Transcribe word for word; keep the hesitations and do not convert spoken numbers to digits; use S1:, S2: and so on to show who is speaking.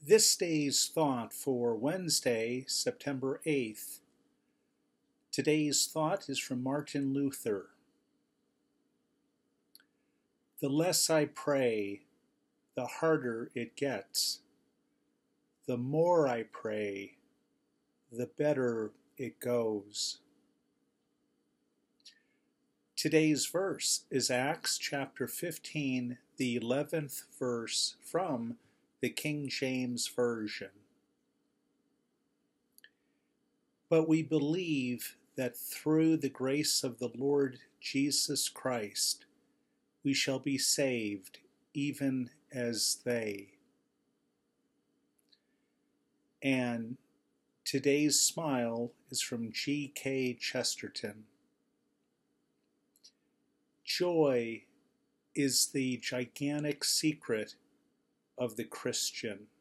S1: This day's thought for Wednesday, September eighth. Today's thought is from Martin Luther. The less I pray, the harder it gets. The more I pray, the better it goes. Today's verse is Acts chapter fifteen, the eleventh verse from the King James Version. But we believe that through the grace of the Lord Jesus Christ, we shall be saved even as they. And today's smile is from G K Chesterton. Joy is the gigantic secret of the Christian.